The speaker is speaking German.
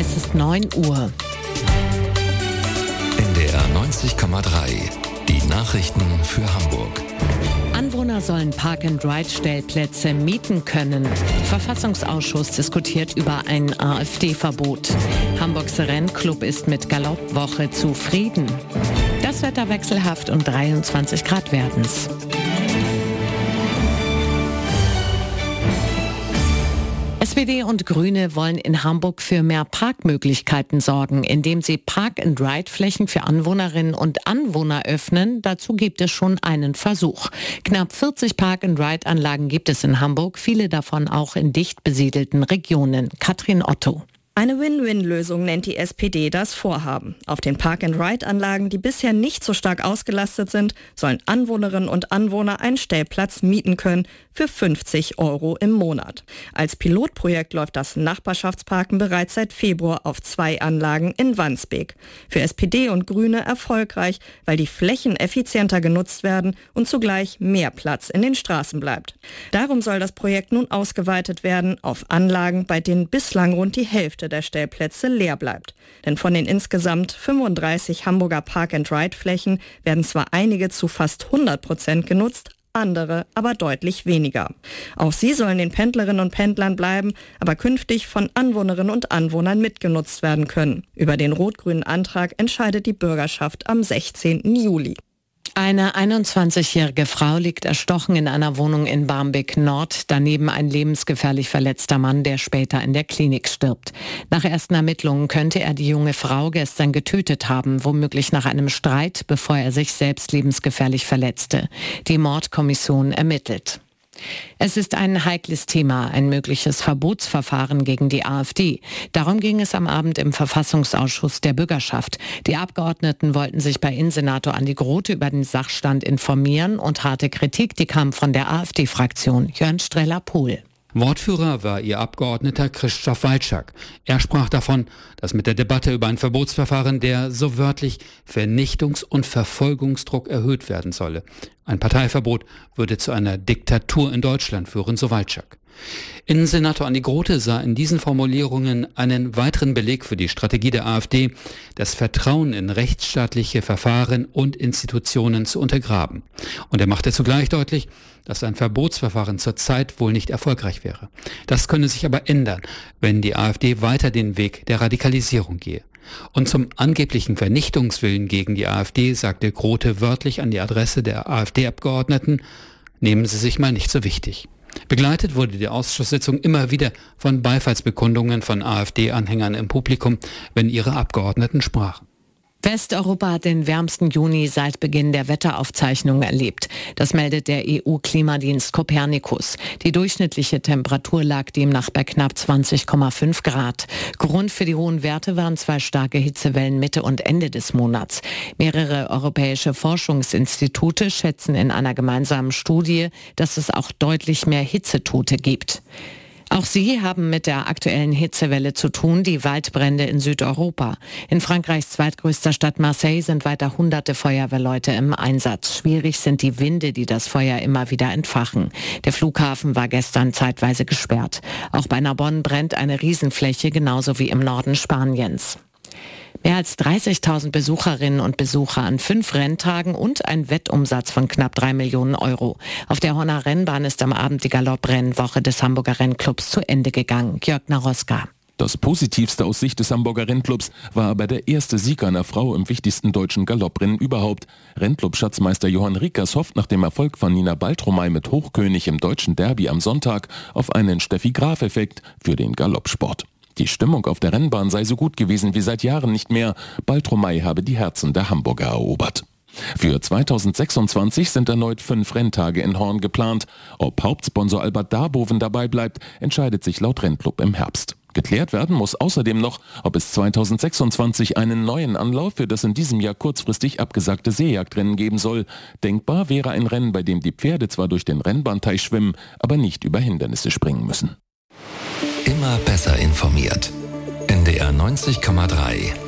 Es ist 9 Uhr. NDR 90,3. Die Nachrichten für Hamburg. Anwohner sollen Park-and-Ride-Stellplätze mieten können. Verfassungsausschuss diskutiert über ein AfD-Verbot. Hamburgs Rennclub ist mit Galoppwoche zufrieden. Das Wetter wechselhaft und 23 Grad werden's. SPD und Grüne wollen in Hamburg für mehr Parkmöglichkeiten sorgen, indem sie Park-and-Ride-Flächen für Anwohnerinnen und Anwohner öffnen. Dazu gibt es schon einen Versuch. Knapp 40 Park-and-Ride-Anlagen gibt es in Hamburg, viele davon auch in dicht besiedelten Regionen. Katrin Otto. Eine Win-Win-Lösung nennt die SPD das Vorhaben. Auf den Park-and-Ride-Anlagen, die bisher nicht so stark ausgelastet sind, sollen Anwohnerinnen und Anwohner einen Stellplatz mieten können für 50 € im Monat. Als Pilotprojekt läuft das Nachbarschaftsparken bereits seit Februar auf 2 Anlagen in Wandsbek. Für SPD und Grüne erfolgreich, weil die Flächen effizienter genutzt werden und zugleich mehr Platz in den Straßen bleibt. Darum soll das Projekt nun ausgeweitet werden auf Anlagen, bei denen bislang rund die Hälfte der Stellplätze leer bleibt. Denn von den insgesamt 35 Hamburger Park-and-Ride-Flächen werden zwar einige zu fast 100% genutzt, andere aber deutlich weniger. Auch sie sollen den Pendlerinnen und Pendlern bleiben, aber künftig von Anwohnerinnen und Anwohnern mitgenutzt werden können. Über den rot-grünen Antrag entscheidet die Bürgerschaft am 16. Juli. Eine 21-jährige Frau liegt erstochen in einer Wohnung in Barmbek Nord. Daneben ein lebensgefährlich verletzter Mann, der später in der Klinik stirbt. Nach ersten Ermittlungen könnte er die junge Frau gestern getötet haben, womöglich nach einem Streit, bevor er sich selbst lebensgefährlich verletzte. Die Mordkommission ermittelt. Es ist ein heikles Thema, ein mögliches Verbotsverfahren gegen die AfD. Darum ging es am Abend im Verfassungsausschuss der Bürgerschaft. Die Abgeordneten wollten sich bei Innensenator Andi Grote über den Sachstand informieren und harte Kritik, die kam von der AfD-Fraktion. Jörn Streller-Pohl. Wortführer war ihr Abgeordneter Christoph Walczak. Er sprach davon, dass mit der Debatte über ein Verbotsverfahren der so wörtlich Vernichtungs- und Verfolgungsdruck erhöht werden solle. Ein Parteiverbot würde zu einer Diktatur in Deutschland führen, so Walczak. Innensenator Andi Grote sah in diesen Formulierungen einen weiteren Beleg für die Strategie der AfD, das Vertrauen in rechtsstaatliche Verfahren und Institutionen zu untergraben. Und er machte zugleich deutlich, dass ein Verbotsverfahren zurzeit wohl nicht erfolgreich wäre. Das könne sich aber ändern, wenn die AfD weiter den Weg der Radikalisierung gehe. Und zum angeblichen Vernichtungswillen gegen die AfD sagte Grote wörtlich an die Adresse der AfD-Abgeordneten: Nehmen Sie sich mal nicht so wichtig. Begleitet wurde die Ausschusssitzung immer wieder von Beifallsbekundungen von AfD-Anhängern im Publikum, wenn ihre Abgeordneten sprachen. Westeuropa hat den wärmsten Juni seit Beginn der Wetteraufzeichnungen erlebt. Das meldet der EU-Klimadienst Copernicus. Die durchschnittliche Temperatur lag demnach bei knapp 20,5 Grad. Grund für die hohen Werte waren 2 starke Hitzewellen Mitte und Ende des Monats. Mehrere europäische Forschungsinstitute schätzen in einer gemeinsamen Studie, dass es auch deutlich mehr Hitzetote gibt. Auch sie haben mit der aktuellen Hitzewelle zu tun, die Waldbrände in Südeuropa. In Frankreichs zweitgrößter Stadt Marseille sind weiter hunderte Feuerwehrleute im Einsatz. Schwierig sind die Winde, die das Feuer immer wieder entfachen. Der Flughafen war gestern zeitweise gesperrt. Auch bei Narbonne brennt eine Riesenfläche, genauso wie im Norden Spaniens. Mehr als 30.000 Besucherinnen und Besucher an 5 Renntagen und ein Wettumsatz von knapp 3 Millionen €. Auf der Horner Rennbahn ist am Abend die Galopprennwoche des Hamburger Rennclubs zu Ende gegangen. Jörg Naroska. Das Positivste aus Sicht des Hamburger Rennclubs war aber der erste Sieg einer Frau im wichtigsten deutschen Galopprennen überhaupt. Rennclub-Schatzmeister Johann Riekers hofft nach dem Erfolg von Nina Baltromei mit Hochkönig im deutschen Derby am Sonntag auf einen Steffi-Graf-Effekt für den Galoppsport. Die Stimmung auf der Rennbahn sei so gut gewesen wie seit Jahren nicht mehr. Baltromei habe die Herzen der Hamburger erobert. Für 2026 sind erneut 5 Renntage in Horn geplant. Ob Hauptsponsor Albert Darboven dabei bleibt, entscheidet sich laut Rennclub im Herbst. Geklärt werden muss außerdem noch, ob es 2026 einen neuen Anlauf für das in diesem Jahr kurzfristig abgesagte Seejagdrennen geben soll. Denkbar wäre ein Rennen, bei dem die Pferde zwar durch den Rennbahnteich schwimmen, aber nicht über Hindernisse springen müssen. Immer besser informiert. NDR 90,3